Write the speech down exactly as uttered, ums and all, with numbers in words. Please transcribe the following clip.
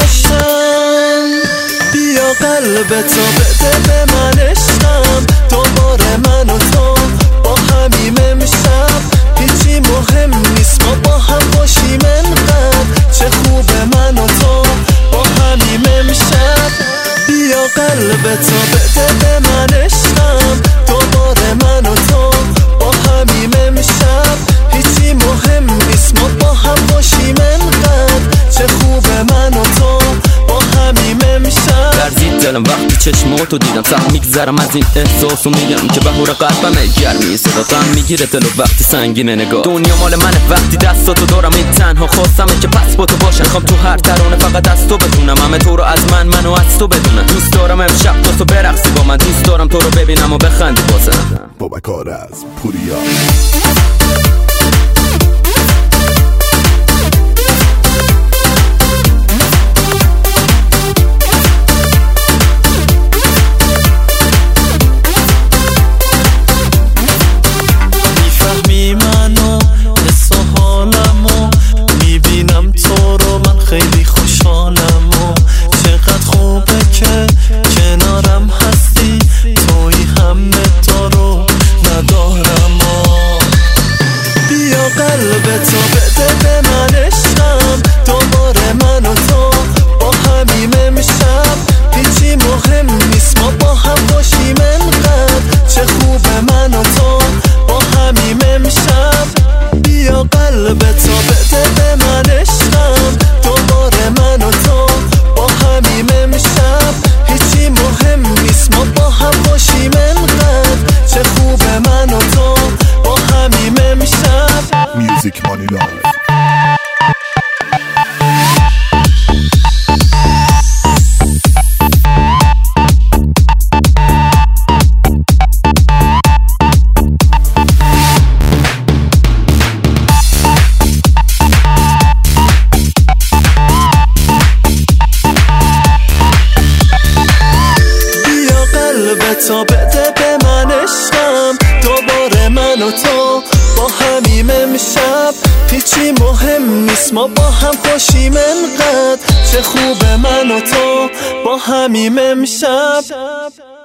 داشتم. بیا قلبتو بده به من عشقم، دوباره من و تو با همیم امشب. هیچی مهم نیست ما با هم باشیم انقدر، چه خوبه من و تو با همیم امشب. بیا قلبتو بده به من عشقم، دوباره من و تو با همیم امشب. هیچی مهم نیست ما با هم باشیم انقدر، چه خوبه من و تو با همیم امشب. لرزید دلم وقتی چشماتو دیدم، سخت میگذرم از این احساس و میگم که بهور قلبمه گرمی، صدا غم میگیره دلو وقتی سنگینه نگاه. دنیا مال منه وقتی دستاتو دارم، این تنها خواستمه که پس با تو باشم. میخوام تو هر ترانه فقط از تو بدونم، همه تو رو از من، منو از تو بدونم. دوست دارم امشب تو برقصی با من، دوست دارم تو رو ببینم و بخندی بازم. بابکار از پوریا. خیلی خوشحالم و چقدر خوبه که کنارم هستی، توی همه تا رو ندارم و بیا قلبتو بده به من عشقم، دوباره من و تو با همیم امشب. هیچی مهم نیست ما با هم باشیم انقدر، چه خوبه من و تو با همیم امشب. بیا قلبتو بده به من عشقم، دوباره من و تو با همیم امشب. هیچی مهم نیست ما با هم باشیم انقدر، چه خوبه من و تو با همیم امشب. میوزیک مانی لایف. قلبتو بده به من عشقم، دوباره من و تو با همیم امشب. هیچی مهم نیست ما با هم خوشیم انقدر، چه خوبه من و تو با همیم امشب.